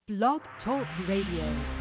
Blog Talk Radio.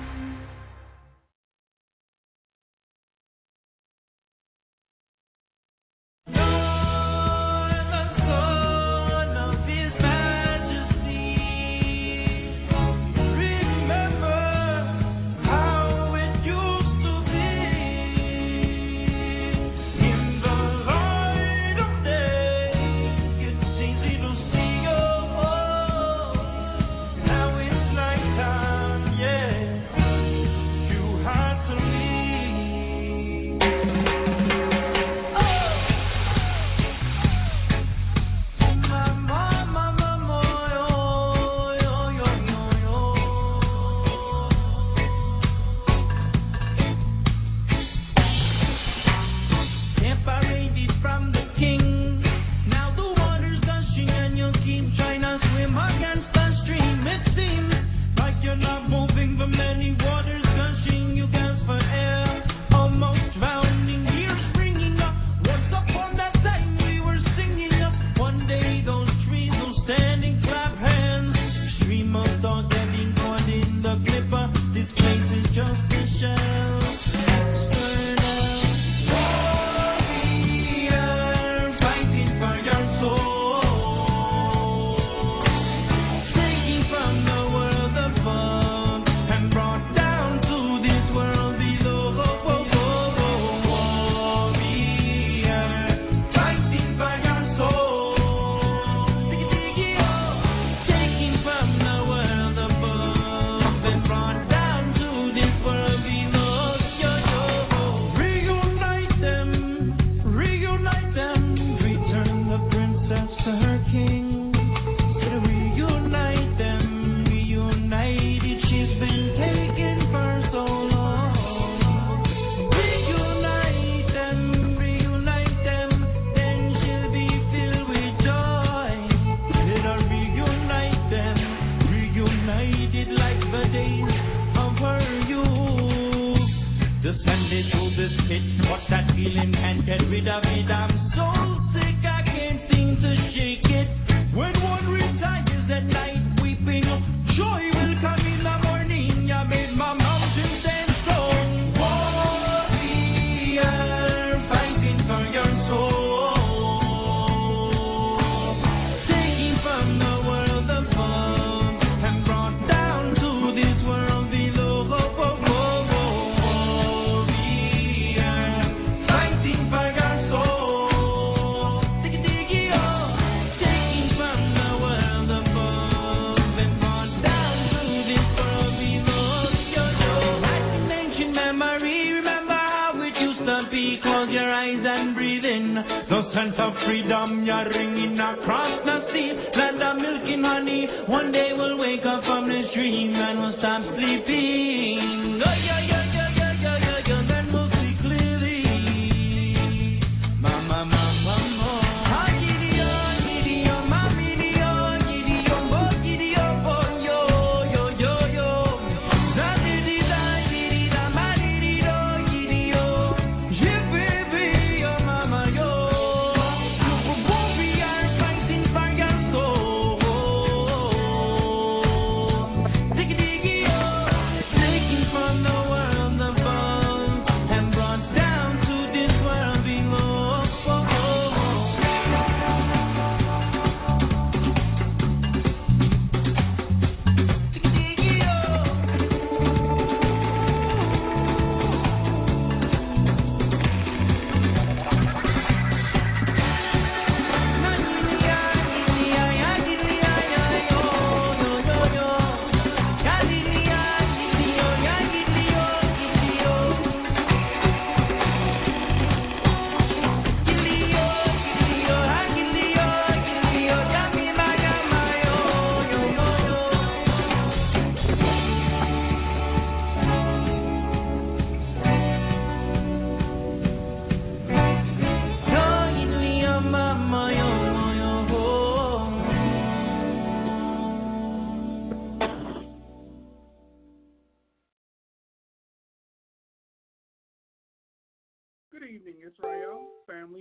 Good evening, Israel family.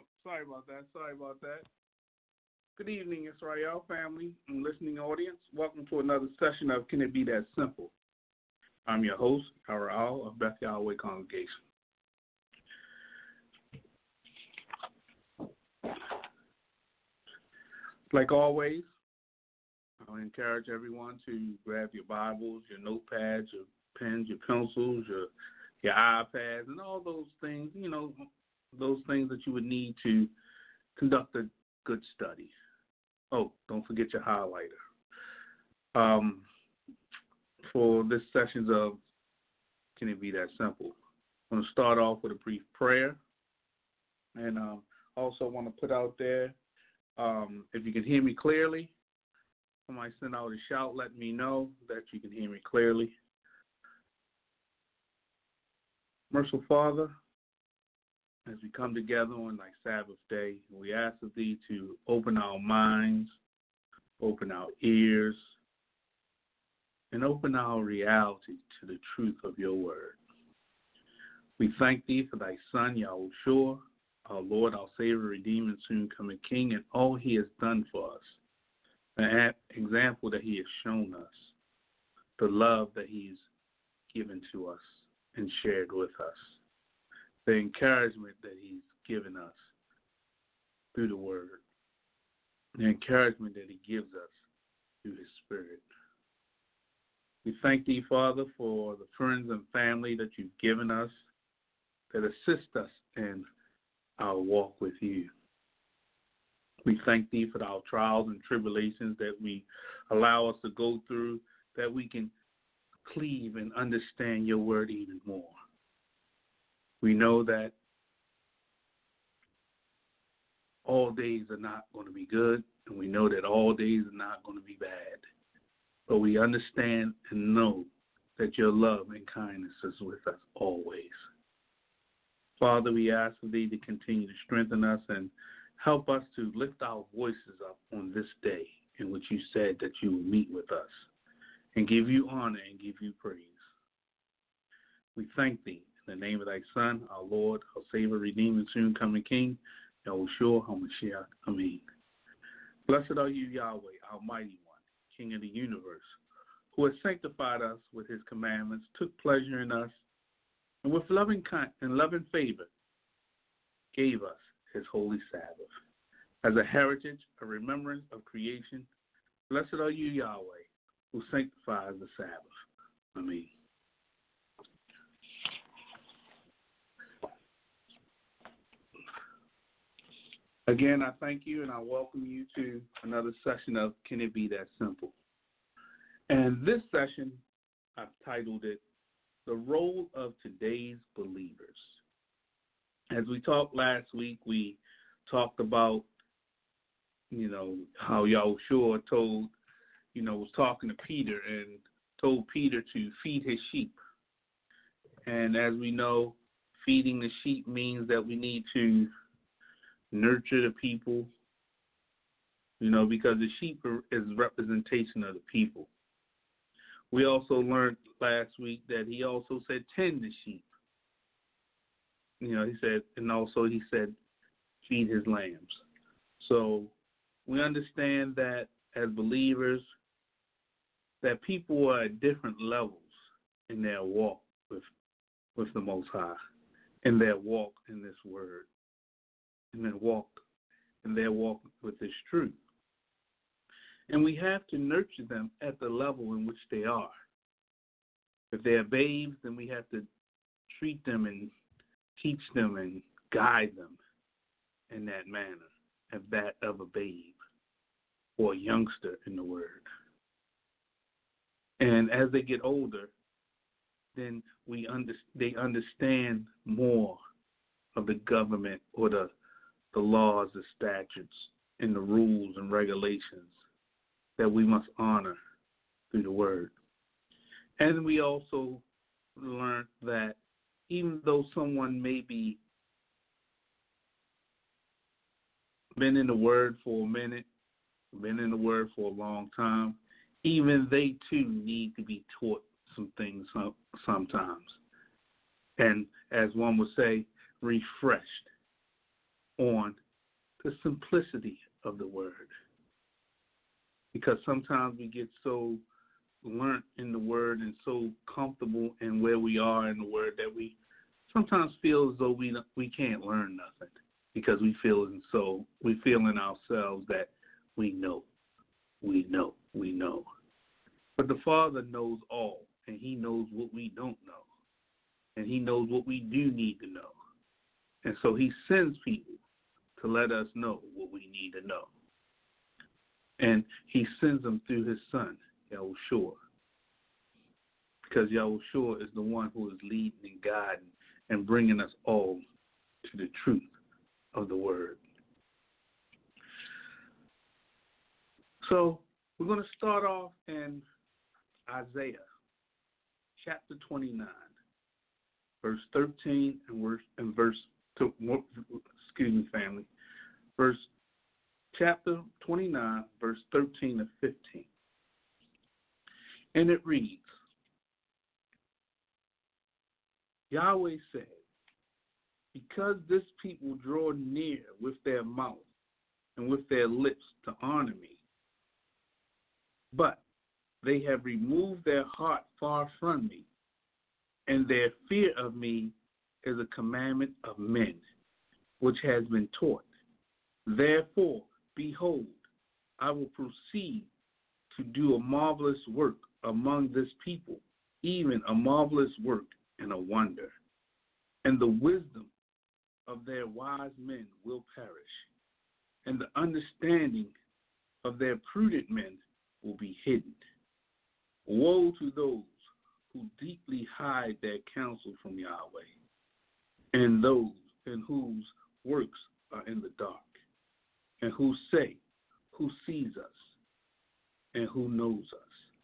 Sorry about that. Good evening, Israel family and listening audience. Welcome to another session of Can It Be That Simple? I'm your host, Al of Beth Yahweh Congregation. Like always, I'll encourage everyone to grab your Bibles, your notepads, your pens, your pencils, your iPads, and all those things, those things that you would need to conduct a good study. Oh, don't forget your highlighter. For this session of Can It Be That Simple? I'm going to start off with a brief prayer. And also want to put out there, if you can hear me clearly, somebody send out a shout, let me know that you can hear me clearly. Merciful Father, as we come together on thy Sabbath day, we ask of thee to open our minds, open our ears, and open our reality to the truth of your word. We thank thee for thy Son, Yahushua, our Lord, our Savior, Redeemer, and soon coming King, and all he has done for us, the example that he has shown us, the love that he's given to us and shared with us, the encouragement that he's given us through the word, the encouragement that he gives us through his spirit. We thank thee, Father, for the friends and family that you've given us that assist us in our walk with you. We thank thee for our trials and tribulations that we allow us to go through, that we can cleave and understand your word even more. We know that all days are not going to be good, and we know that all days are not going to be bad. But we understand and know that your love and kindness is with us always. Father, we ask for thee to continue to strengthen us and help us to lift our voices up on this day in which you said that you will meet with us and give you honor and give you praise. We thank thee in the name of thy Son, our Lord, our Savior, Redeemer, and soon coming King, Yahushua HaMashiach. Amen. Blessed are you, Yahweh, our mighty one, King of the universe, who has sanctified us with his commandments, took pleasure in us, and with loving favor gave us his holy Sabbath. As a heritage, a remembrance of creation, blessed are you, Yahweh, who sanctifies the Sabbath. Amen. Again, I thank you and I welcome you to another session of Can It Be That Simple? And this session, I've titled it, The Role of Today's Believers. As we talked last week, we talked about, how Yahushua was talking to Peter and told Peter to feed his sheep. And as we know, feeding the sheep means that we need to nurture the people, because the sheep is representation of the people. We also learned last week that he also said tend the sheep. He said feed his lambs. So we understand that as believers, that people are at different levels in their walk with the Most High, in their walk in this word, in their walk with this truth. And we have to nurture them at the level in which they are. If they're babes, then we have to treat them and teach them and guide them in that manner, as that of a babe or a youngster in the word. And as they get older, then they understand more of the government or the laws, the statutes, and the rules and regulations that we must honor through the word. And we also learned that even though someone may be been in the word for a minute, been in the word for a long time, even they too need to be taught some things sometimes. And as one would say, refreshed on the simplicity of the word. Because sometimes we get so learned in the word and so comfortable in where we are in the word that we sometimes feel as though we can't learn nothing, because we feel in ourselves that we know. But the Father knows all, and he knows what we don't know, and he knows what we do need to know. And so he sends people to let us know what we need to know. And he sends them through his son, Yahushua, because Yahushua is the one who is leading and guiding and bringing us all to the truth of the word. So we're going to start off in Isaiah chapter 29, verse 13 and verse chapter 29, verse 13 to 15. And it reads, Yahweh said, because this people draw near with their mouth and with their lips to honor me, but they have removed their heart far from me, and their fear of me is a commandment of men, which has been taught. Therefore, behold, I will proceed to do a marvelous work among this people, even a marvelous work and a wonder. And the wisdom of their wise men will perish, and the understanding of their prudent men will be hidden. Woe to those who deeply hide their counsel from Yahweh, and those in whose works are in the dark, and who say, who sees us, and who knows us.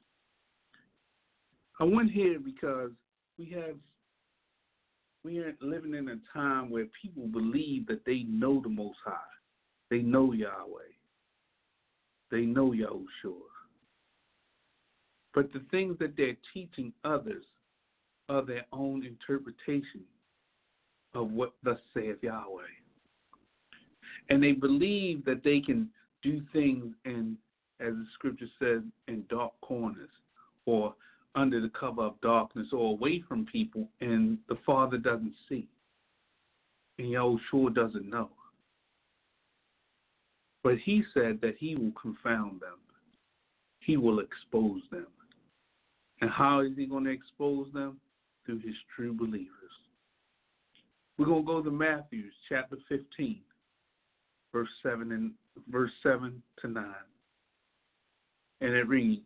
I went here because we are living in a time where people believe that they know the Most High. They know Yahweh. They know Yahushua. But the things that they're teaching others are their own interpretation of what thus saith Yahweh. And they believe that they can do things in, as the scripture says, in dark corners or under the cover of darkness or away from people, and the Father doesn't see. And Yahushua doesn't know. But he said that he will confound them. He will expose them. And how is he going to expose them? Through his true believers. We're going to go to Matthew chapter 15, verse 7 to 9. And it reads,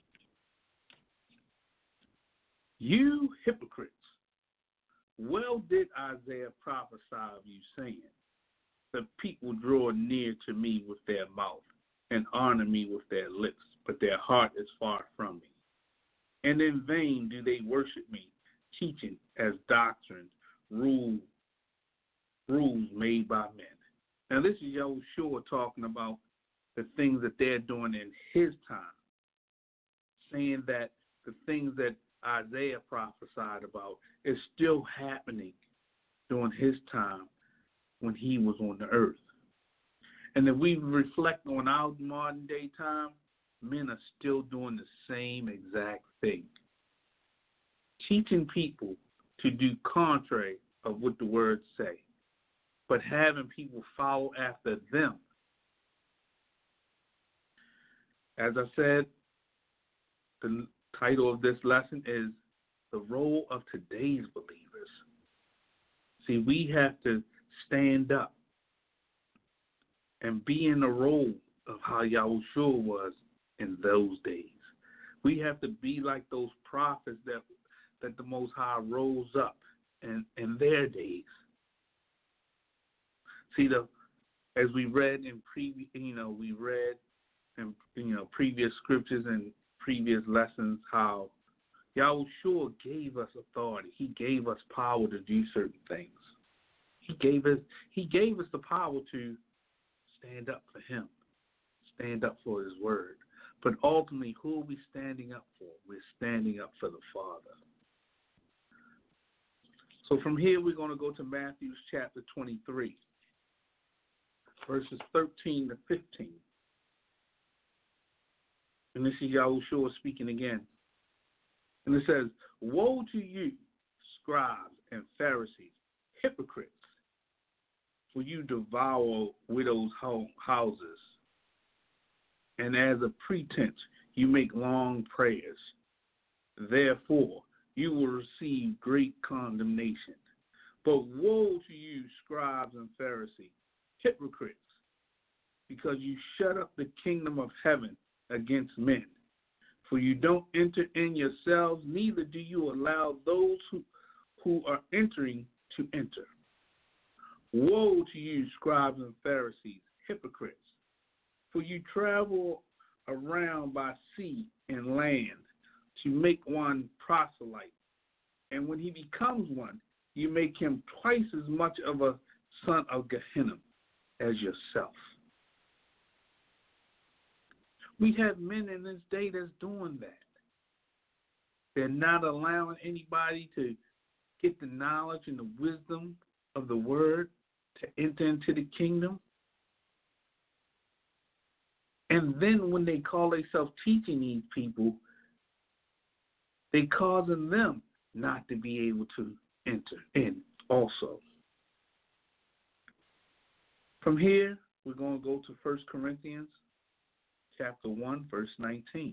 You hypocrites, well did Isaiah prophesy of you, saying, the people draw near to me with their mouth and honor me with their lips, but their heart is far from me. And in vain do they worship me, teaching as doctrines rules made by men. Now this is Yahushua talking about the things that they're doing in his time, saying that the things that Isaiah prophesied about is still happening during his time when he was on the earth. And if we reflect on our modern day time, men are still doing the same exact thing. Teaching people to do contrary of what the words say, but having people follow after them. As I said, the title of this lesson is The Role of Today's Believers. See, we have to stand up and be in the role of how Yahushua was in those days. We have to be like those prophets that the Most High rose up in their days. See, as we read in previous scriptures and previous lessons, how Yahushua gave us authority. He gave us power to do certain things. He gave us the power to stand up for him, stand up for his word. But ultimately, who are we standing up for? We're standing up for the Father. So from here, we're going to go to Matthew chapter 23, verses 13 to 15. And this is Yahushua speaking again. And it says, "Woe to you, scribes and Pharisees, hypocrites, for you devour widows' houses, and as a pretense you make long prayers. Therefore you will receive great condemnation. But woe to you, scribes and Pharisees, hypocrites, because you shut up the kingdom of heaven against men. For you don't enter in yourselves, neither do you allow those who are entering to enter. Woe to you, scribes and Pharisees, hypocrites, for you travel around by sea and land to make one proselyte. And when he becomes one, you make him twice as much of a son of Gehenna as yourself." We have men in this day that's doing that. They're not allowing anybody to get the knowledge and the wisdom of the word to enter into the kingdom. And then when they call themselves teaching these people, they causing them not to be able to enter in also. From here, we're going to go to 1 Corinthians chapter 1, verse 19.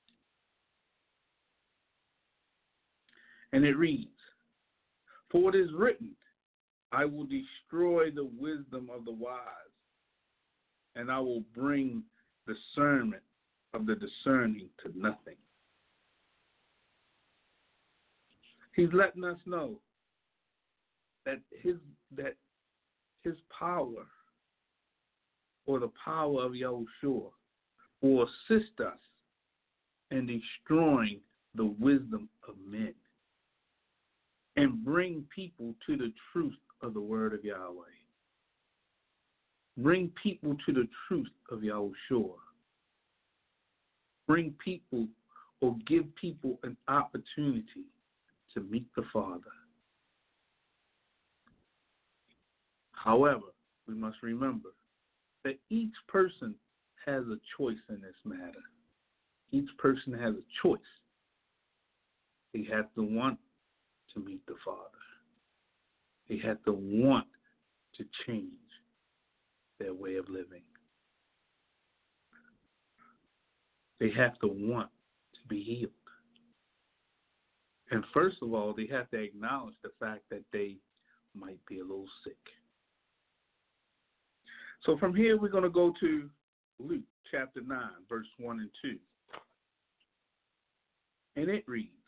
And it reads, "For it is written, I will destroy the wisdom of the wise, and I will bring discernment of the discerning to nothing." He's letting us know that his power, or the power of Yahushua, will assist us in destroying the wisdom of men and bring people to the truth of the word of Yahweh. Bring people to the truth of Yahushua. Bring people, or give people, an opportunity to meet the Father. However, we must remember that each person has a choice in this matter. Each person has a choice. They have to want to meet the Father. They have to want to change their way of living. They have to want to be healed. And first of all, they have to acknowledge the fact that they might be a little sick. So from here, we're going to go to Luke chapter 9, verse 1 and 2. And it reads,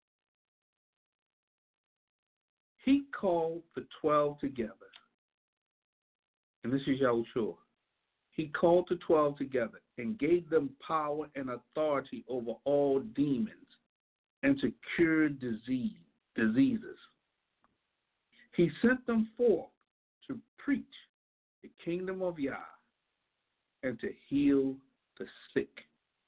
"He called the 12 together." And this is Yahushua. "He called the 12 together and gave them power and authority over all demons and to cure diseases. He sent them forth to preach the kingdom of Yah and to heal the sick."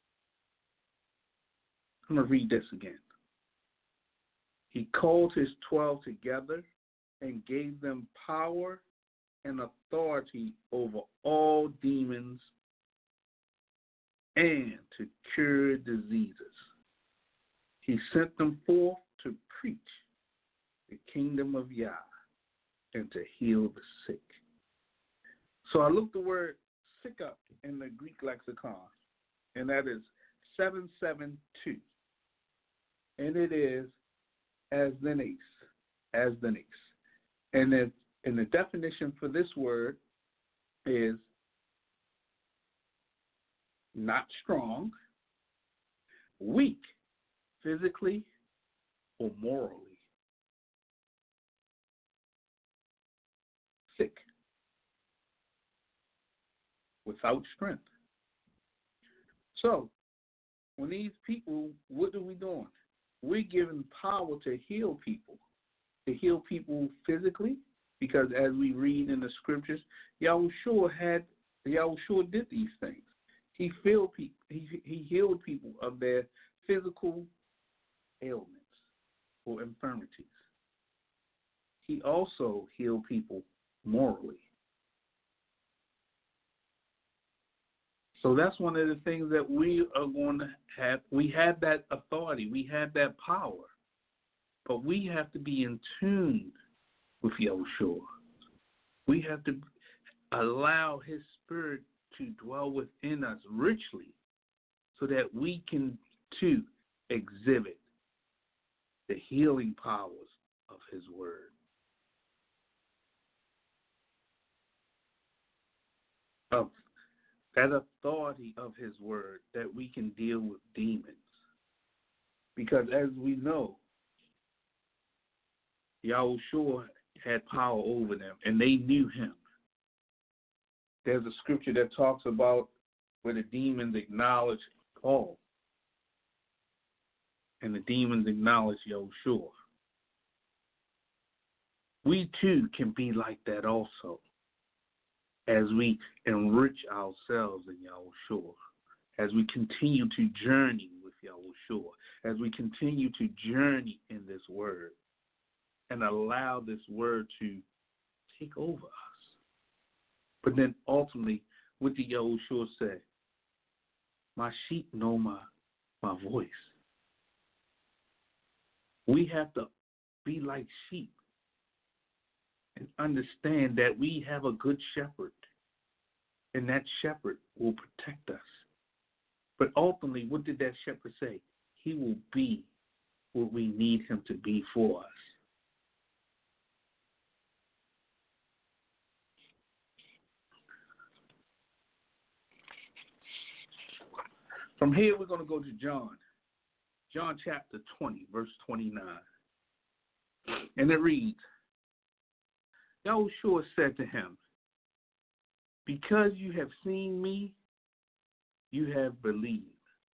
I'm going to read this again. "He called his 12 together and gave them power and authority over all demons and to cure diseases. He sent them forth to preach the kingdom of Yah and to heal the sick." So I looked the word sick up in the Greek lexicon, and that is 772. And it is asthenes. And the definition for this word is not strong, weak, physically or morally, sick, without strength. So, when these people, what are we doing? We're giving power to heal people physically, because as we read in the scriptures, Yahushua did these things. He healed people of their physical ailments or infirmities. He also healed people morally. So that's one of the things that we are going to have. We have that authority. We have that power. But we have to be in tune with Yahushua. We have to allow his spirit to dwell within us richly so that we can, too, exhibit the healing powers of his word. Of that authority of his word, that we can deal with demons. Because as we know, Yahushua had power over them, and they knew him. There's a scripture that talks about where the demons acknowledge Paul, and the demons acknowledge Yahushua. We too can be like that also, as we enrich ourselves in Yahushua, as we continue to journey with Yahushua, as we continue to journey in this word, and allow this word to take over us. But then ultimately, what did Yahushua say? My sheep know my voice. We have to be like sheep and understand that we have a good shepherd, and that shepherd will protect us. But ultimately, what did that shepherd say? He will be what we need him to be for us. From here, we're going to go to John chapter 20, verse 29. And it reads, Yahushua said to him, because you have seen me, you have believed.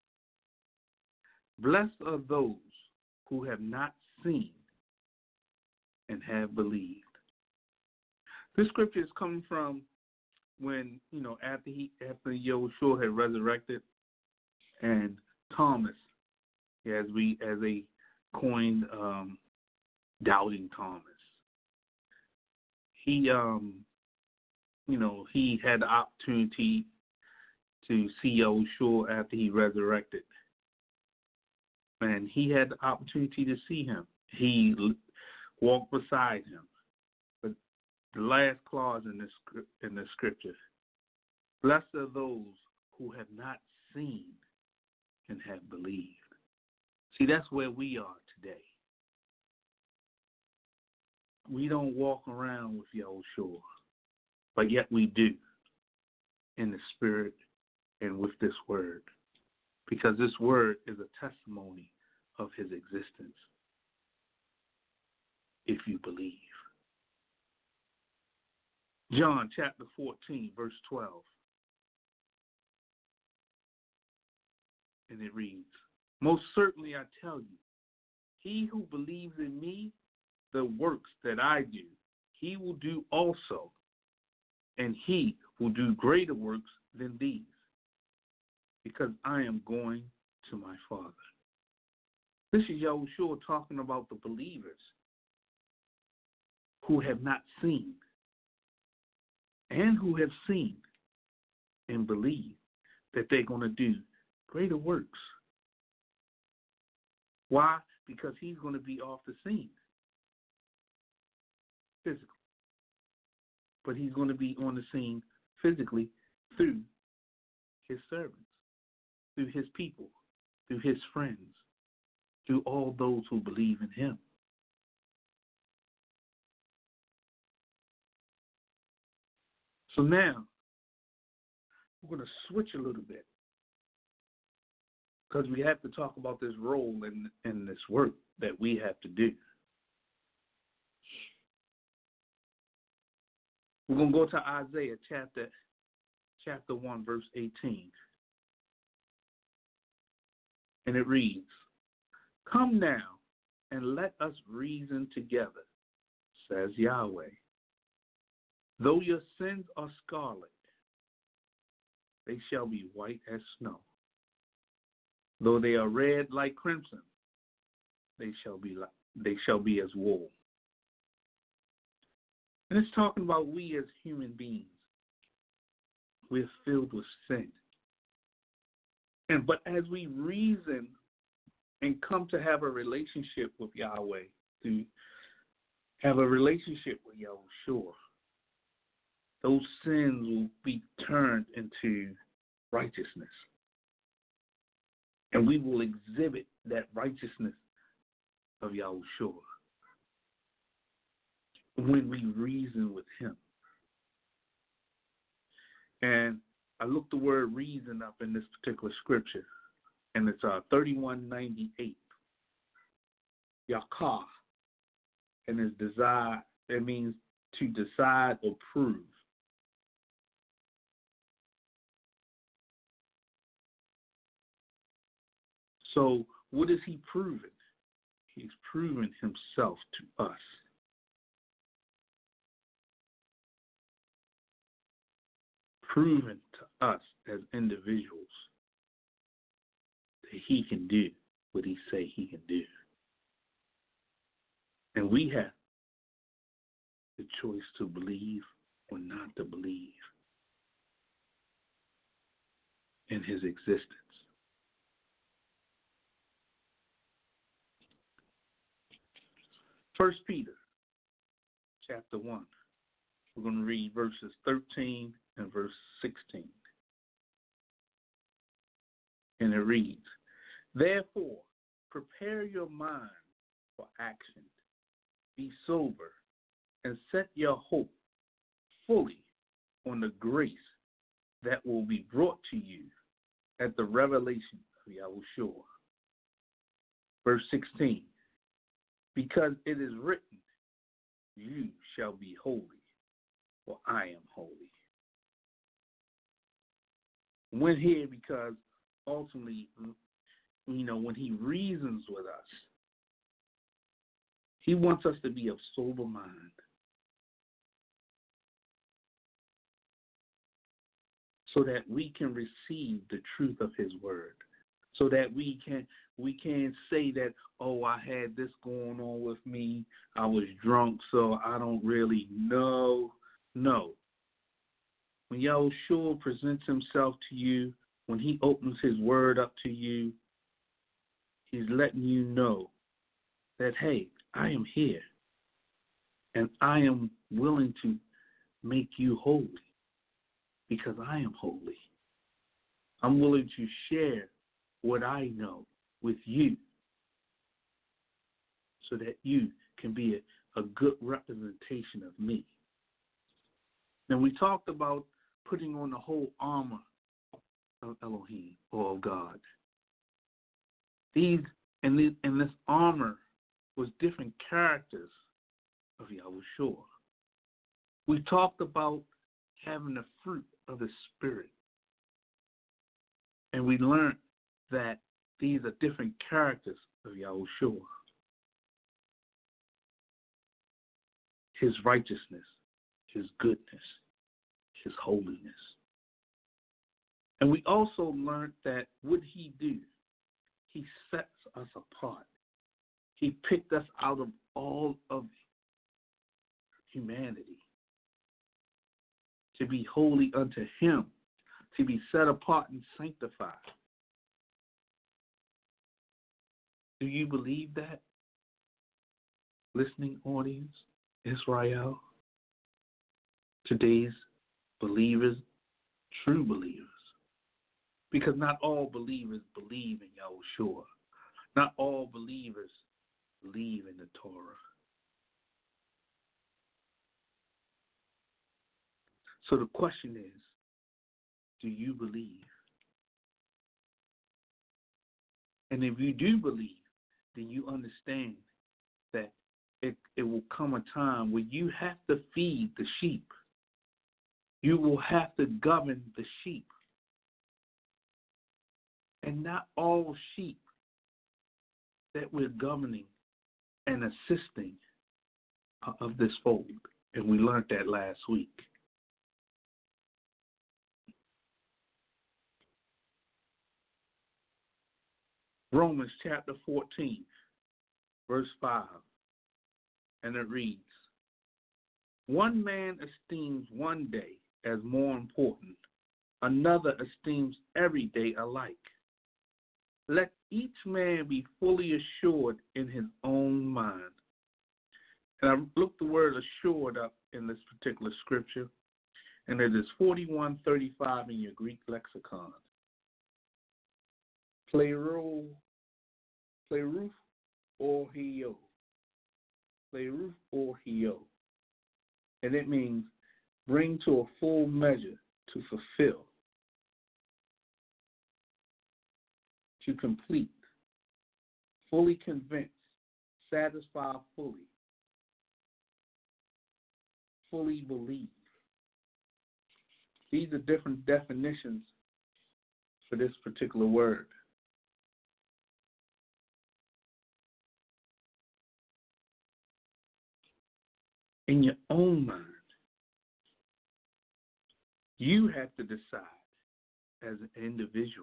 Blessed are those who have not seen and have believed. This scripture is coming from when, after Yahushua had resurrected, and Thomas, as they coined doubting Thomas, he had the opportunity to see Yahushua after he resurrected, and he had the opportunity to see him. He walked beside him. But the last clause in the scripture, blessed are those who have not seen and have believed. See, that's where we are today. We don't walk around with Yahushua, but yet we do in the spirit and with this word, because this word is a testimony of his existence, if you believe. John chapter 14, verse 12. And it reads, most certainly I tell you, he who believes in me, the works that I do, he will do also, and he will do greater works than these, because I am going to my Father. This is Yahushua talking about the believers who have not seen and who have seen and believe that they're going to do greater works. Why? Because he's going to be off the scene physically. But he's going to be on the scene physically through his servants, through his people, through his friends, through all those who believe in him. So now, we're going to switch a little bit, because we have to talk about this role in this work that we have to do. We're going to go to Isaiah chapter 1, verse 18. And it reads, come now and let us reason together, says Yahweh. Though your sins are scarlet, they shall be white as snow. Though they are red like crimson, they shall be as wool. And it's talking about we as human beings. We're filled with sin. But as we reason and come to have a relationship with Yahweh, to have a relationship with Yahushua, those sins will be turned into righteousness. And we will exhibit that righteousness of Yahushua when we reason with him. And I looked the word reason up in this particular scripture, and it's 3198. Yakah, and it's desire. It means to decide or prove. So what is he proving? He's proving himself to us. Proven to us as individuals that he can do what he say he can do. And we have the choice to believe or not to believe in his existence. First Peter chapter 1. We're going to read verses 13 and verse 16. And it reads, "Therefore, prepare your mind for action. Be sober and set your hope fully on the grace that will be brought to you at the revelation of Yahushua." Verse 16, "Because it is written, you shall be holy, for I am holy." We're here because ultimately, when he reasons with us, he wants us to be of sober mind. So that we can receive the truth of his word. So that we can say that, oh, I had this going on with me. I was drunk, so I don't really know. No. When Yahushua presents himself to you, when he opens his word up to you, he's letting you know that, hey, I am here. And I am willing to make you holy because I am holy. I'm willing to share what I know with you so that you can be a good representation of me. Now, we talked about putting on the whole armor of Elohim or of God. This armor was different characters of Yahushua. We talked about having the fruit of the Spirit. And we learned that these are different characters of Yahushua. His righteousness, his goodness, his holiness. And we also learned that what he do, he sets us apart. He picked us out of all of humanity to be holy unto him, to be set apart and sanctified. Do you believe that? Listening audience, Israel, today's believers, true believers. Because not all believers believe in Yahushua. Not all believers believe in the Torah. So the question is, do you believe? And if you do believe, then you understand that it will come a time where you have to feed the sheep. You will have to govern the sheep. And not all sheep that we're governing and assisting of this fold. And we learned that last week. Romans chapter 14, verse 5. And it reads, "One man esteems one day as more important. Another esteems every day alike. Let each man be fully assured in his own mind. And I looked the word assured up in this particular scripture, and it is 4135 in your Greek lexicon. Pleroo or hio. Pleroo or hio. And it means bring to a full measure, to fulfill, to complete, fully convince, satisfy fully believe. These are different definitions for this particular word. In your own mind, you have to decide as an individual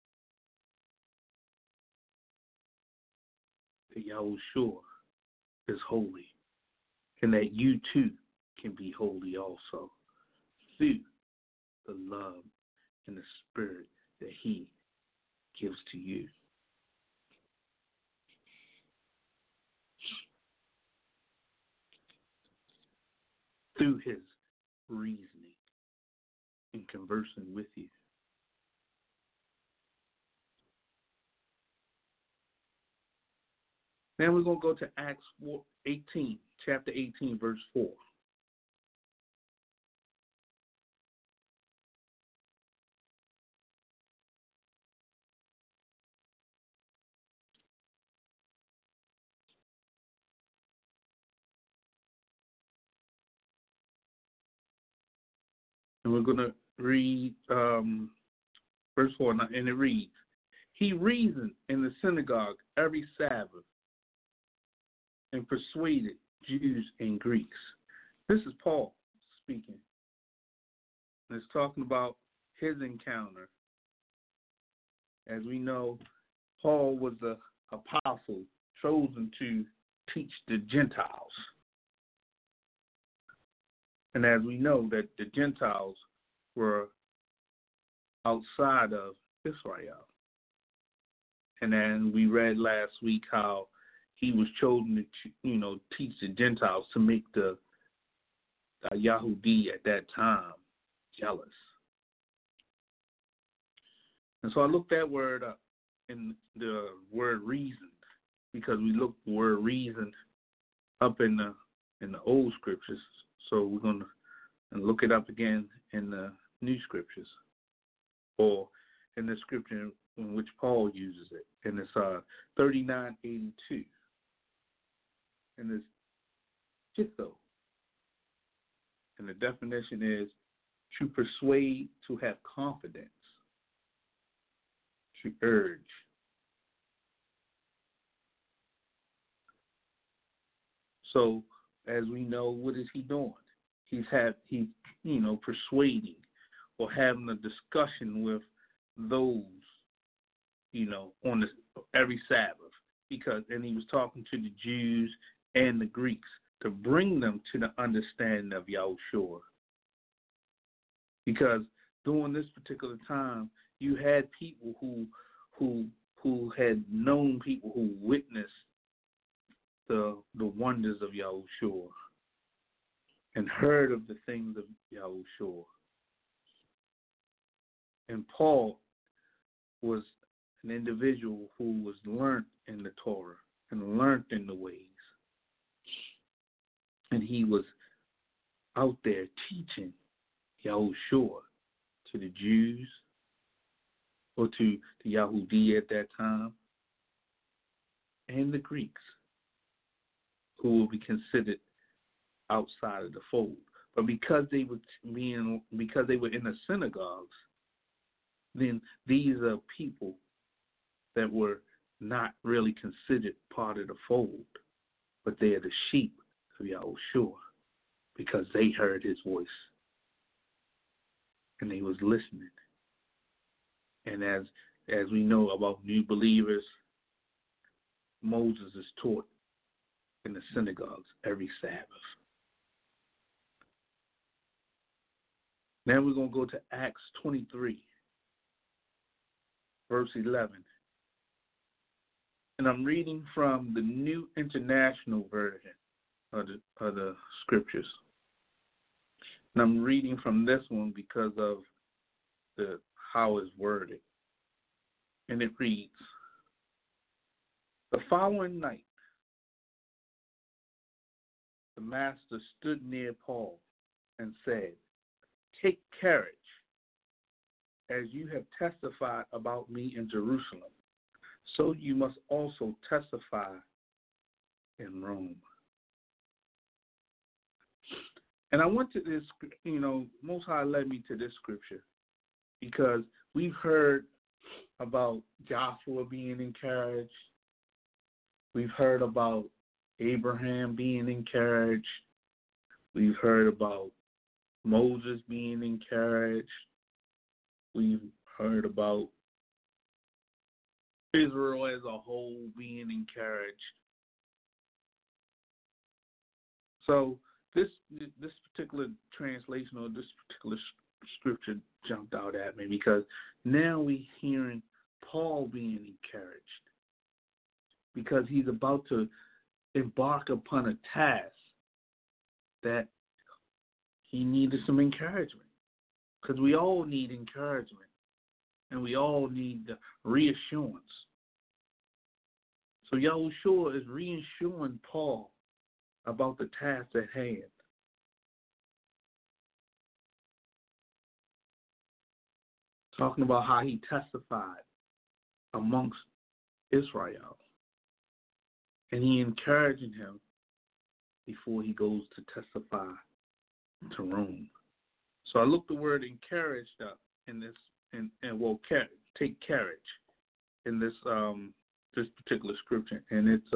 that Yahushua is holy and that you too can be holy also through the love and the spirit that he gives to you. Through his reasoning and conversing with you. Now we're going to go to Acts 18, chapter 18, verse 4. And we're going to read verse 4, and it reads, He reasoned in the synagogue every Sabbath and persuaded Jews and Greeks. This is Paul speaking. And it's talking about his encounter. As we know, Paul was the apostle chosen to teach the Gentiles. And as we know that the Gentiles were outside of Israel. And then we read last week how he was chosen to, teach the Gentiles to make the Yahudi at that time jealous. And so I looked that word up in the word reason, because we looked the word reason up in the old scriptures. So we're going to look it up again in the new scriptures, or in the scripture in which Paul uses it. And it's 3982. And it's Chitho. And the definition is to persuade, to have confidence, to urge. So, as we know, what is he doing? He's persuading or having a discussion with those, on every Sabbath, and he was talking to the Jews and the Greeks to bring them to the understanding of Yahushua. Because during this particular time, you had people who had known people who witnessed the wonders of Yahushua and heard of the things of Yahushua. And Paul was an individual who was learned in the Torah and learned in the ways. And he was out there teaching Yahushua to the Jews or to the Yahudi at that time and the Greeks, who will be considered outside of the fold. But because they were in the synagogues, then these are people that were not really considered part of the fold, but they are the sheep of Yahushua, because they heard his voice and they was listening. And as we know about new believers, Moses is taught in the synagogues every Sabbath. Now we're going to go to Acts 23, verse 11. And I'm reading from the New International Version of the scriptures. And I'm reading from this one because of how it's worded. And it reads, "The following night, the master stood near Paul and said, 'Take courage, as you have testified about me in Jerusalem, so you must also testify in Rome.'" And I went to this, Most High led me to this scripture because we've heard about Joshua being encouraged. We've heard about Abraham being encouraged. We've heard about Moses being encouraged. We've heard about Israel as a whole being encouraged. So this particular translation or this particular scripture jumped out at me because now we're hearing Paul being encouraged because he's about to embark upon a task that he needed some encouragement, because we all need encouragement and we all need the reassurance. So Yahushua is reassuring Paul about the task at hand. Talking about how he testified amongst Israel. And he encouraging him before he goes to testify to Rome. So I looked the word encouraged up in this, take courage in this this particular scripture, and it's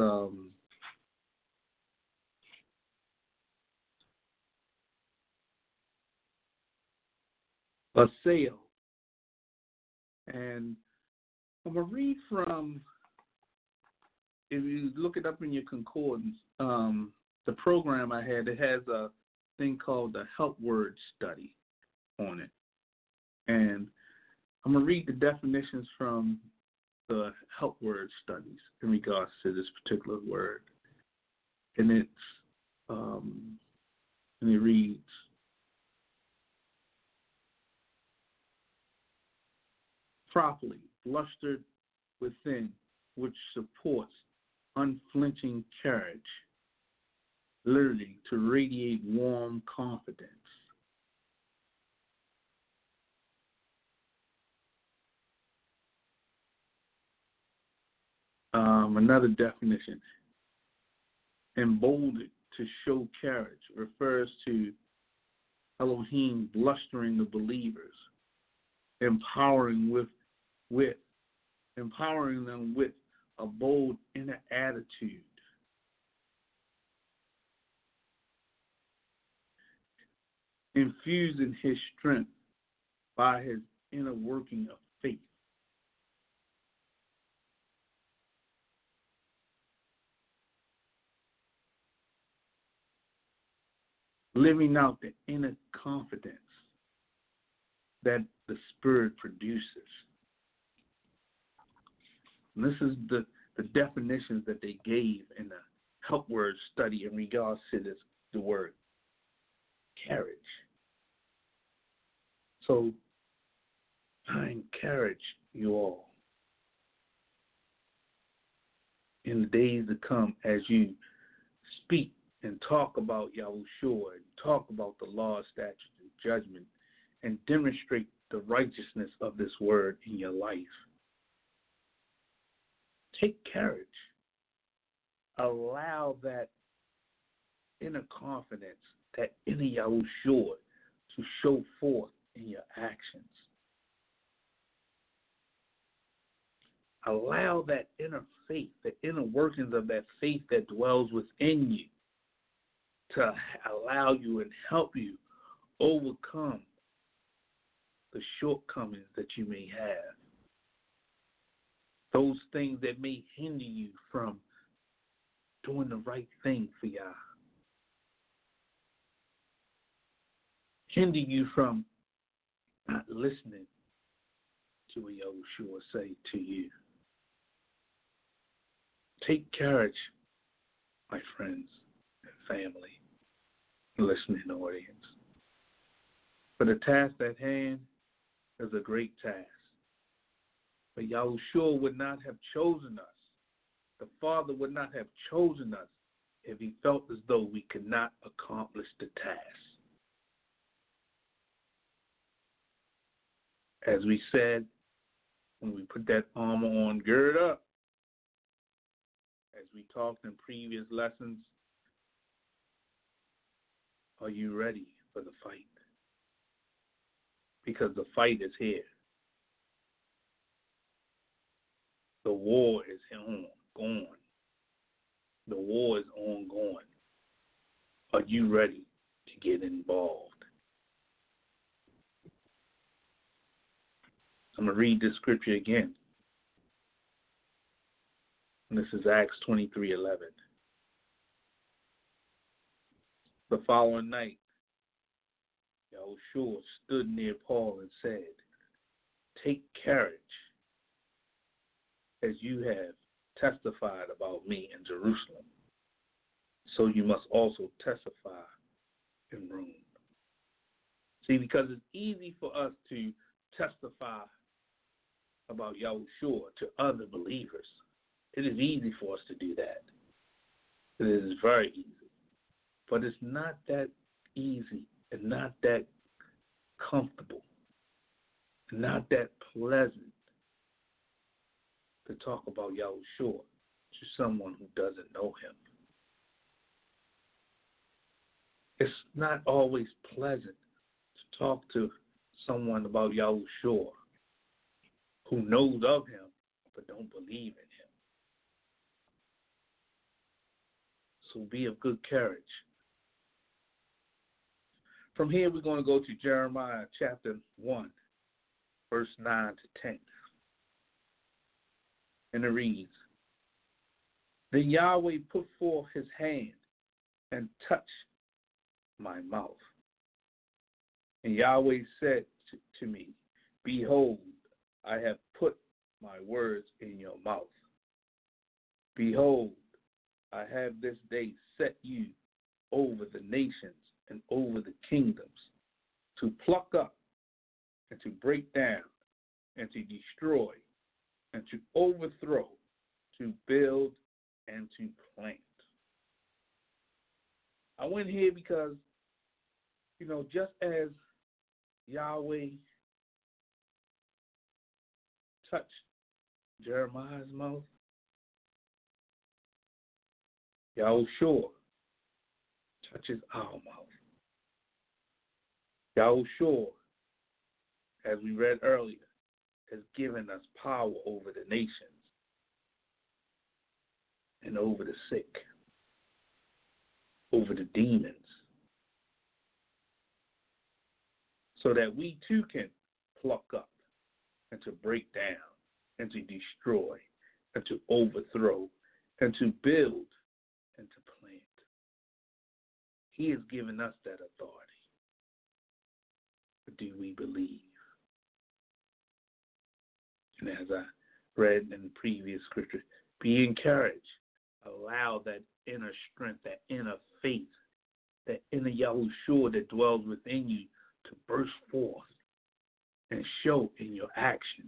a sale. And I'm going to read from, if you look it up in your concordance, the program I had, it has a thing called the Help Word Study on it. And I'm going to read the definitions from the Help Word Studies in regards to this particular word. And it reads, properly blustered within, which supports unflinching courage, literally to radiate warm confidence. Another definition, emboldened to show courage, refers to Elohim blustering the believers, empowering them with a bold inner attitude. Infusing his strength by his inner working of faith. Living out the inner confidence that the Spirit produces. And this is the definitions that they gave in the Help Word Study in regards to the word courage. So I encourage you all in the days to come as you speak and talk about Yahushua and talk about the law, statutes, and judgment, and demonstrate the righteousness of this word in your life. Take courage. Allow that inner confidence, that inner Yahushua to show forth in your actions. Allow that inner faith, the inner workings of that faith that dwells within you to allow you and help you overcome the shortcomings that you may have. Those things that may hinder you from doing the right thing for Yah. Hinder you from not listening to what Yahushua say to you. Take courage, my friends and family, listening audience. For the task at hand is a great task. But Yahushua would not have chosen us. The Father would not have chosen us if he felt as though we could not accomplish the task. As we said, when we put that armor on, gird up. As we talked in previous lessons, are you ready for the fight? Because the fight is here. The war is on. The war is ongoing. Are you ready to get involved? I'm going to read this scripture again. And this is Acts 23:11. The following night, Yahushua stood near Paul and said, "Take courage, as you have testified about me in Jerusalem, so you must also testify in Rome." See, because it's easy for us to testify about Yahushua to other believers. It is easy for us to do that. It is very easy. But it's not that easy and not that comfortable and not that pleasant to talk about Yahushua to someone who doesn't know him. It's not always pleasant to talk to someone about Yahushua who knows of him but don't believe in him. So be of good courage. From here, we're going to go to Jeremiah chapter 1, verse 9 to 10. And it reads, "Then Yahweh put forth his hand and touched my mouth. And Yahweh said to me, Behold, I have put my words in your mouth. Behold, I have this day set you over the nations and over the kingdoms, to pluck up and to break down and to destroy and to overthrow, to build and to plant." I went here because, just as Yahweh touched Jeremiah's mouth, Yahushua touches our mouth. Yahushua, as we read earlier, has given us power over the nations and over the sick, over the demons, so that we too can pluck up and to break down and to destroy and to overthrow and to build and to plant. He has given us that authority. But do we believe? And as I read in the previous scripture, be encouraged. Allow that inner strength, that inner faith, that inner Yahushua that dwells within you to burst forth and show in your actions.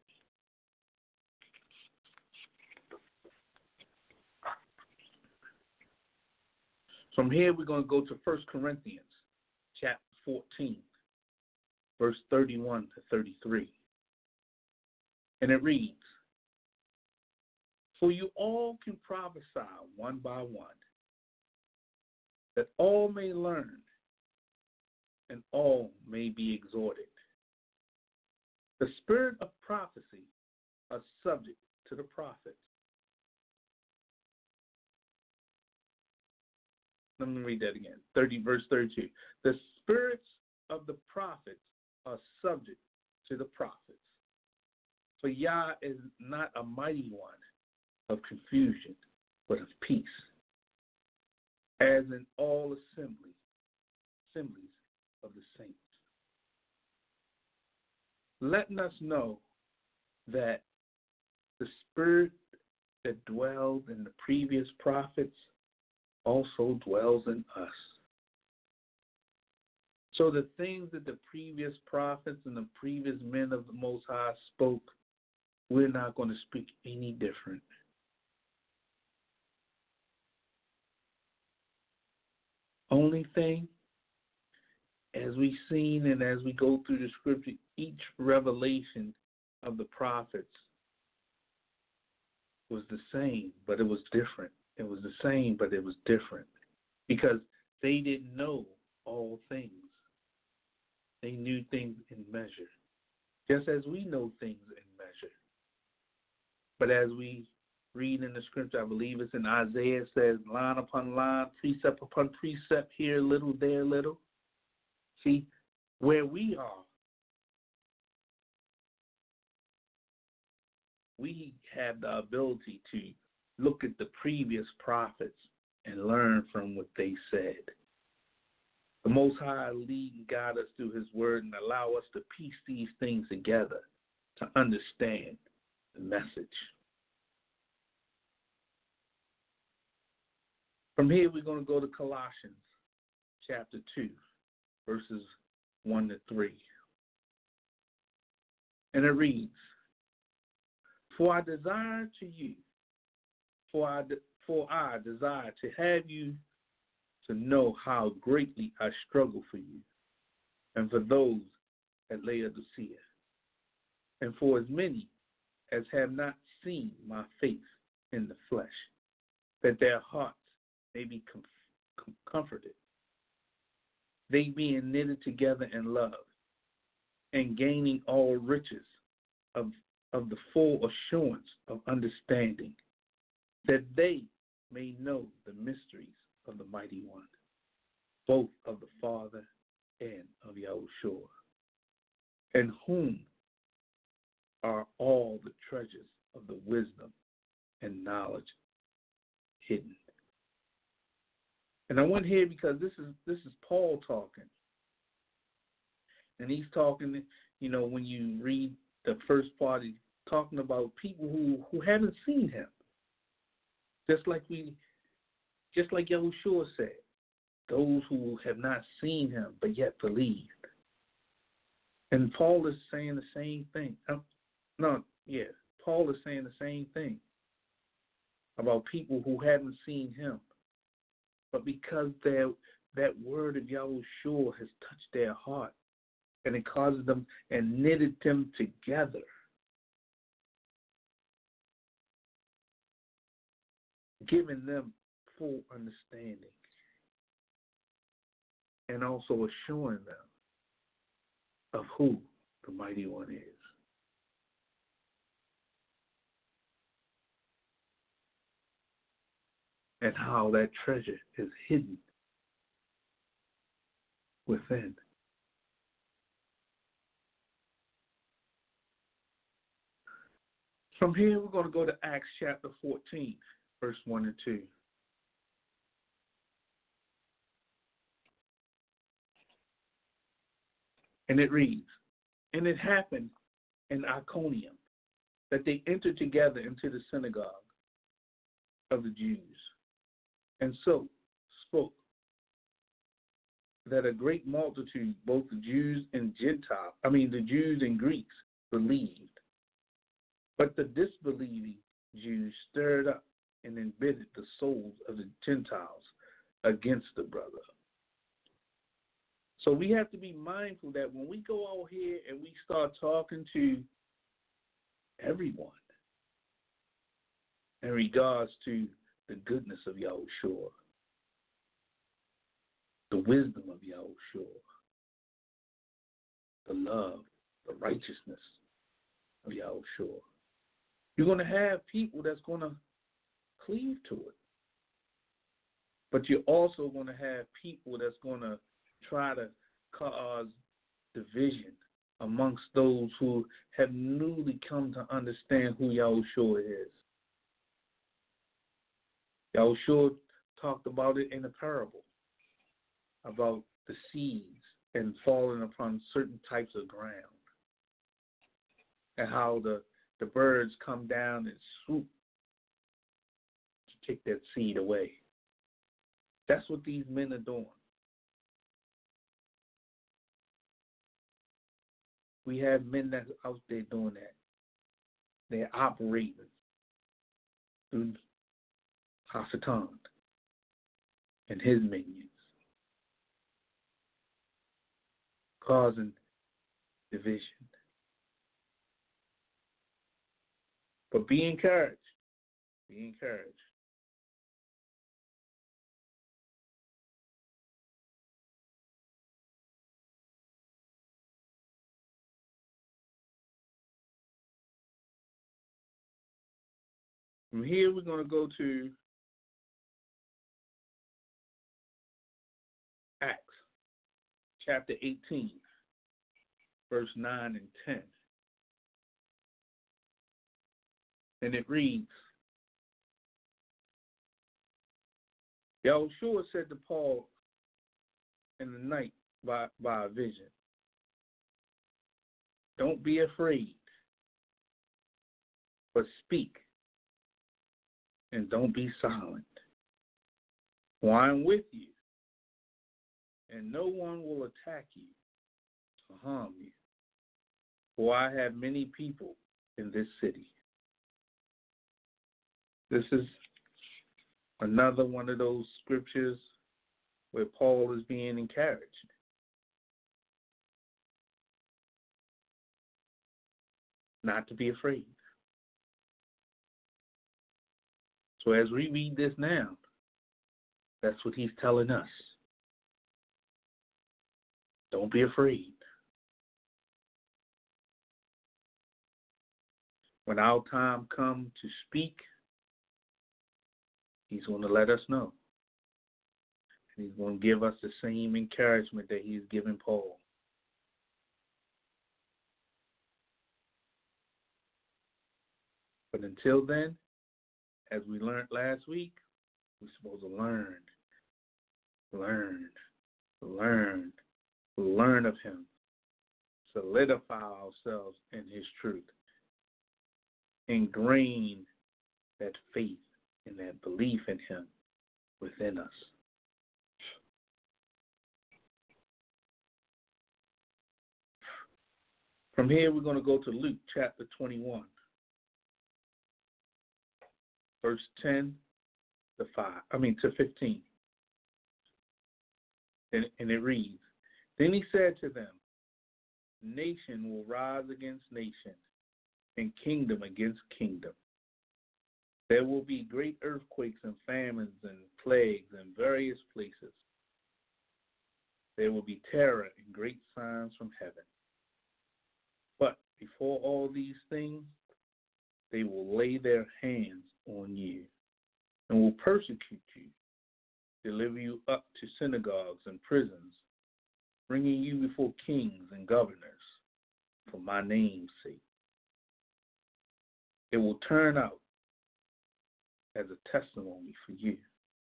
From here, we're going to go to 1 Corinthians chapter 14, verse 31 to 33. And it reads, "For you all can prophesy one by one, that all may learn and all may be exhorted. The spirit of prophecy is subject to the prophets." Let me read that again. Verse 32. "The spirits of the prophets are subject to the prophets. For Yah is not a mighty one of confusion, but of peace, as in all assemblies of the saints. Letting us know that the spirit that dwelled in the previous prophets also dwells in us. So the things that the previous prophets and the previous men of the Most High spoke, we're not going to speak any different. Only thing, as we've seen and as we go through the scripture, each revelation of the prophets was the same, but it was different. It was the same, but it was different. Because they didn't know all things. They knew things in measure, just as we know things in measure. But as we read in the scripture, I believe it's in Isaiah, it says line upon line, precept upon precept, here a little, there a little. See, where we are, we have the ability to look at the previous prophets and learn from what they said. The Most High lead and guide us through His Word and allow us to piece these things together to understand the message. From here, we're going to go to Colossians chapter 2, verses 1 to 3. And it reads, For I desire to have you to know how greatly I struggle for you, and for those at Laodicea, and for as many as have not seen my face in the flesh, that their hearts may be comforted, they being knitted together in love, and gaining all riches of the full assurance of understanding, that they may know the mysteries of the Mighty One, both of the Father and of Yahushua, in whom are all the treasures of the wisdom and knowledge hidden. And I went here because this is Paul talking. And he's talking, when you read the first part, he's talking about people who haven't seen him. Just like Yahushua said, those who have not seen him but yet believed. And Paul is saying the same thing. Paul is saying the same thing about people who haven't seen him. But because that word of Yahushua has touched their heart, and it causes them and knitted them together, giving them full understanding, and also assuring them of who the Mighty One is. And how that treasure is hidden within. From here, we're going to go to Acts chapter 14, verse 1 and 2. And it reads, And it happened in Iconium that they entered together into the synagogue of the Jews, and so spoke, that a great multitude, both the Jews and the Jews and Greeks, believed. But the disbelieving Jews stirred up and embittered the souls of the Gentiles against the brother. So we have to be mindful that when we go out here and we start talking to everyone in regards to the goodness of Yahushua, the wisdom of Yahushua, the love, the righteousness of Yahushua, you're going to have people that's going to cleave to it. But you're also going to have people that's going to try to cause division amongst those who have newly come to understand who Yahushua is. Yahushua talked about it in a parable about the seeds and falling upon certain types of ground, and how the birds come down and swoop kick that seed away. That's what these men are doing. We have men that's out there doing that. They're operating through Hasatan and his minions, causing division. But be encouraged. Be encouraged. From here, we're going to go to Acts chapter 18, verse 9 and 10. And it reads, Yahushua said to Paul in the night by a vision, don't be afraid, but speak, and don't be silent. For I am with you, and no one will attack you or harm you. For I have many people in this city. This is another one of those scriptures where Paul is being encouraged. Not to be afraid. So as we read this now, that's what he's telling us. Don't be afraid. When our time comes to speak, he's going to let us know. And he's going to give us the same encouragement that he's given Paul. But until then, as we learned last week, we're supposed to learn of him, solidify ourselves in his truth, ingrain that faith and that belief in him within us. From here, we're going to go to Luke chapter 21. Verse 10 to 15. And it reads, Then he said to them, Nation will rise against nation, and kingdom against kingdom. There will be great earthquakes and famines and plagues in various places. There will be terror and great signs from heaven. But before all these things, they will lay their hands on you and will persecute you, deliver you up to synagogues and prisons, bringing you before kings and governors for my name's sake. It will turn out as a testimony for you.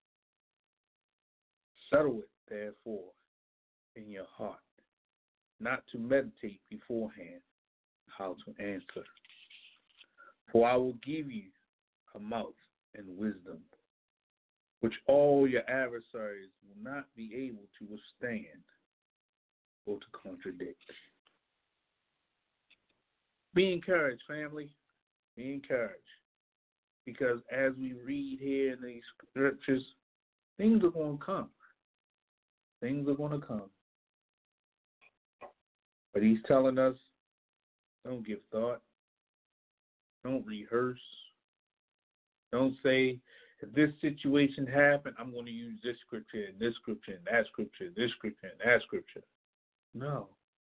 Settle it, therefore, in your heart, not to meditate beforehand how to answer. For I will give you a mouth and wisdom, which all your adversaries will not be able to withstand or to contradict. Be encouraged, family. Be encouraged. Because as we read here in these scriptures, things are going to come. Things are going to come. But he's telling us, don't give thought. Don't rehearse. Don't say, if this situation happened, I'm going to use this scripture and this scripture and that scripture, this scripture and that scripture. No.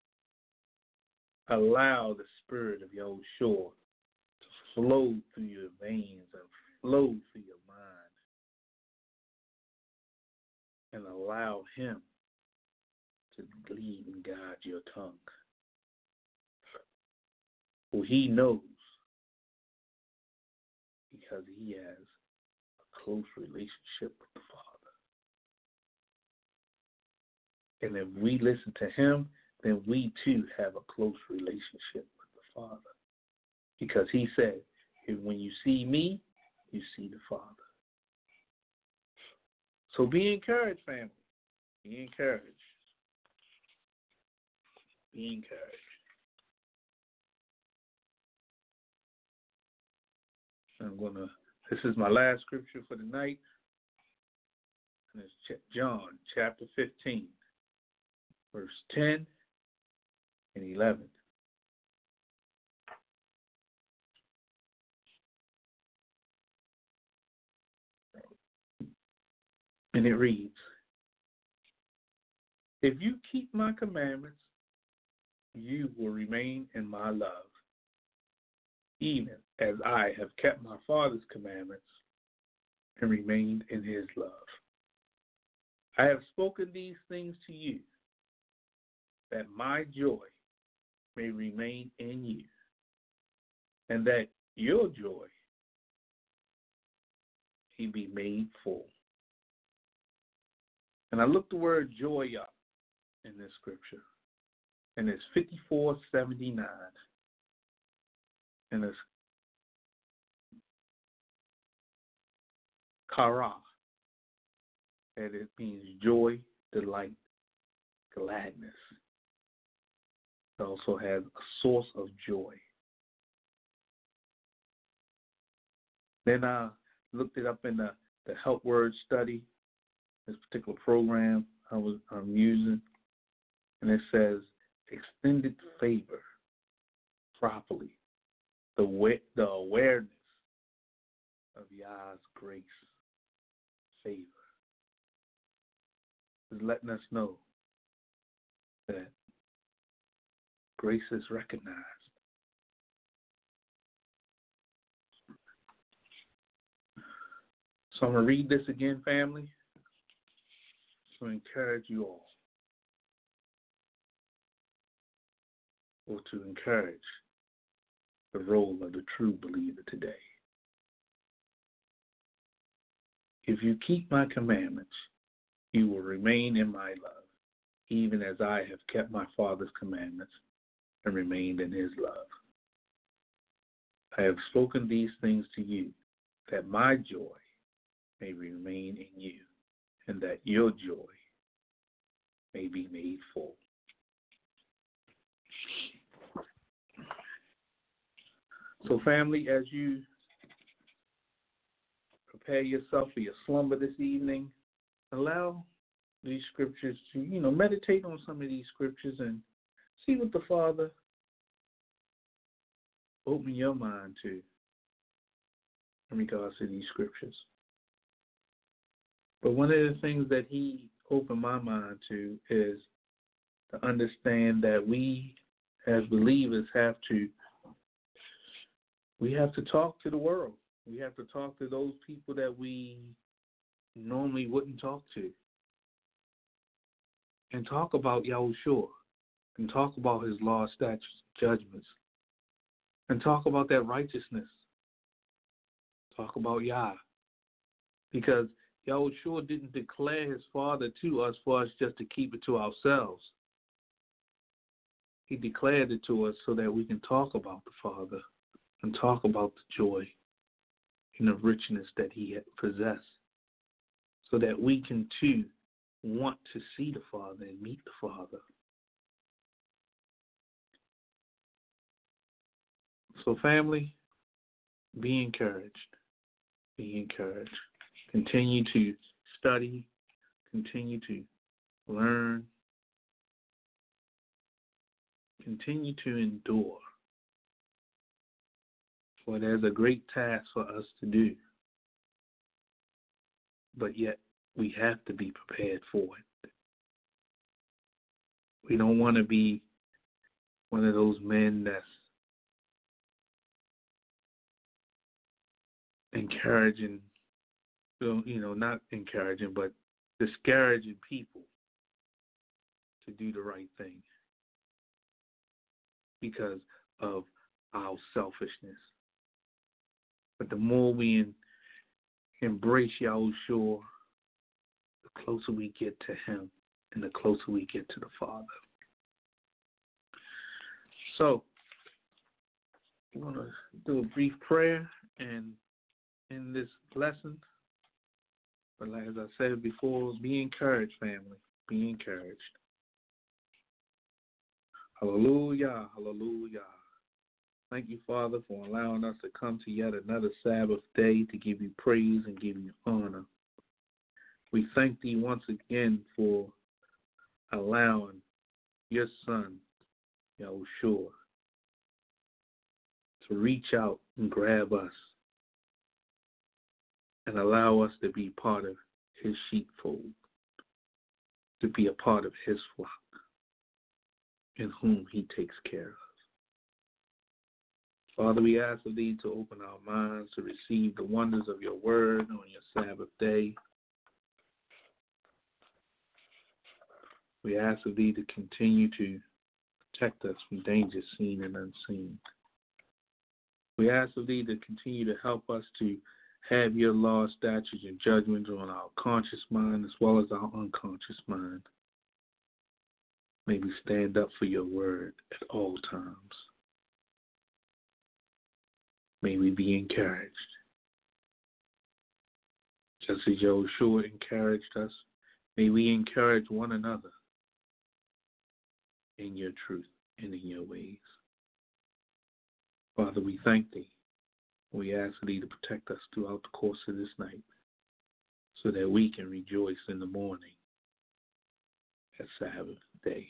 Allow the spirit of Yahushua to flow through your veins and flow through your mind. And allow him to lead and guide your tongue. For he knows, because he has a close relationship with the Father. And if we listen to him, then we too have a close relationship with the Father. Because he said, when you see me, you see the Father. So be encouraged, family. Be encouraged. Be encouraged. This is my last scripture for the night. And it's John chapter 15, verse 10 and 11. And it reads, if you keep my commandments, you will remain in my love, even as I have kept my Father's commandments and remained in his love. I have spoken these things to you, that my joy may remain in you, and that your joy may be made full. And I looked the word joy up in this scripture, and it's 5479, and it's kara, and it means joy, delight, gladness. It also has a source of joy. Then I looked it up in the Help Word Study, this particular program I'm using, and it says extended favor properly, the awareness of Yah's grace, favor, is letting us know that grace is recognized. So I'm going to read this again, family, to encourage you all, or to encourage the role of the true believer today. If you keep my commandments, you will remain in my love, even as I have kept my Father's commandments and remained in his love. I have spoken these things to you, that my joy may remain in you, and that your joy may be made full. So, family, as you prepare yourself for your slumber this evening, allow these scriptures to, meditate on some of these scriptures and see what the Father open your mind to in regards to these scriptures. But one of the things that he opened my mind to is to understand that we as believers have to talk to the world. We have to talk to those people that we normally wouldn't talk to, and talk about Yahushua, and talk about his law, statutes, judgments, and talk about that righteousness. Talk about Yah. Because Yahushua didn't declare his Father to us for us just to keep it to ourselves. He declared it to us so that we can talk about the Father and talk about the joy and the richness that he had possessed, so that we can too want to see the Father and meet the Father. So, family, be encouraged. Be encouraged. Continue to study. Continue to learn. Continue to endure. For there's a great task for us to do. But yet, we have to be prepared for it. We don't want to be one of those men that's encouraging, not encouraging, but discouraging people to do the right thing because of our selfishness. But the more we embrace Yahushua, the closer we get to him and the closer we get to the Father. So, we're going to do a brief prayer and in this lesson. But as I said before, be encouraged, family. Be encouraged. Hallelujah, hallelujah. Thank you, Father, for allowing us to come to yet another Sabbath day to give you praise and give you honor. We thank thee once again for allowing your Son, Yahushua, to reach out and grab us and allow us to be part of his sheepfold, to be a part of his flock, in whom he takes care of. Father, we ask of thee to open our minds to receive the wonders of your word on your Sabbath day. We ask of thee to continue to protect us from danger seen and unseen. We ask of thee to continue to help us to have your laws, statutes, and judgments on our conscious mind as well as our unconscious mind. May we stand up for your word at all times. May we be encouraged. Just as Yahushua encouraged us, may we encourage one another in your truth and in your ways. Father, we thank thee. We ask thee to protect us throughout the course of this night so that we can rejoice in the morning at Sabbath day.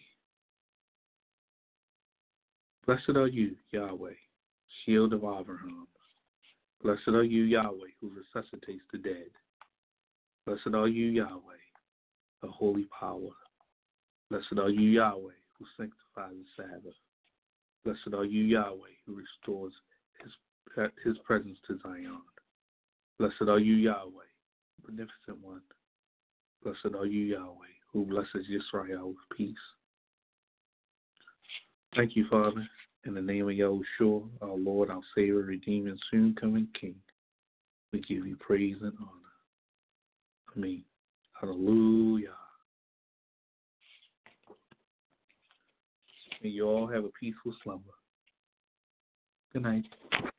Blessed are you, Yahweh, shield of Abraham. Blessed are you, Yahweh, who resuscitates the dead. Blessed are you, Yahweh, the holy power. Blessed are you, Yahweh, who sanctifies the Sabbath. Blessed are you, Yahweh, who restores his presence to Zion. Blessed are you, Yahweh, beneficent one. Blessed are you, Yahweh, who blesses Israel with peace. Thank you, Father, in the name of Yahushua, our Lord, our Savior, Redeemer, and soon coming King. We give you praise and honor. Amen. Hallelujah. May you all have a peaceful slumber. Good night.